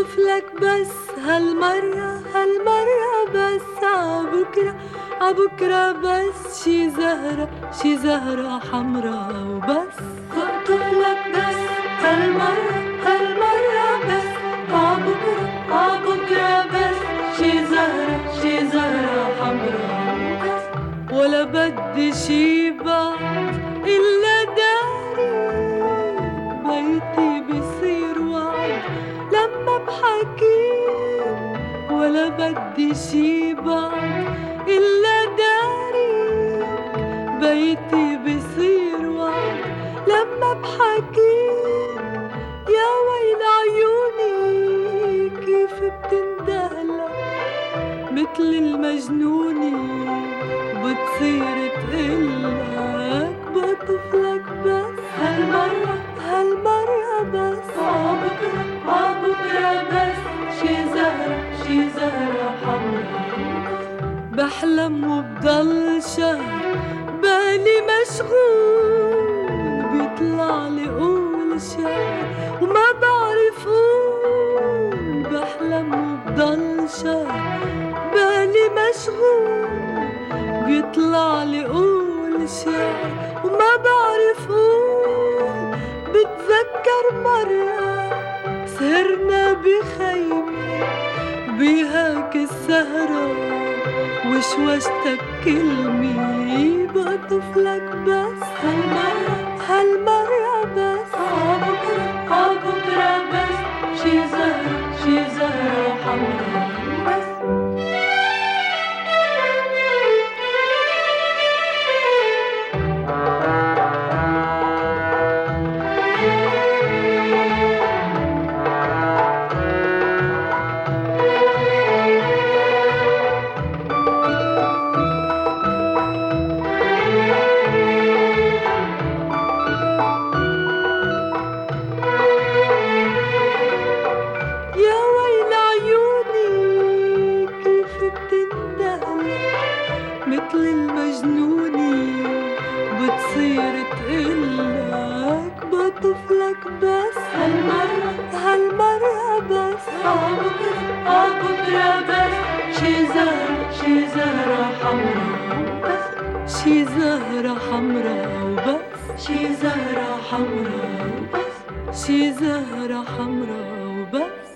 بطفلك بس هالمرة بس عبكرة بس شي زهرة حمرا وبس. بطفلك بس هالمرة بس عبكرة بس شي زهرة حمرا وبس. ولا بدي شي بعد إلا داري بيتي بصير وعد لما بحكي. ولا بدي شي بعد إلا داري بيتي بصير وعد لما بحكي. يا ويل عيوني كيف بتندهلك مثل المجنونة بتصير تقلك بطفلك بس هالمرة بس عبكرة بس شي زهرة حمرا. بحلم وبضل شهر بالي مشغول بيطلع لي قول شعر وما بعرف قول. بحلم وبضل شهر بالي مشغول بيطلع لي قول شعر وما بعرف قول. بتذكر مرة سهرنا بخيمة بهاك السهرة وشوشتك كلمة بطفلك بس هالمرة بس عبكرة بس شي زهرة حمرا بس. مثل المجنونة بتصير تقلك بطفلك بس هالمرة بس عبكرة بس شي زهرة حمرا وبس. شي زهرة حمرا وبس شي زهرة حمرا وبس.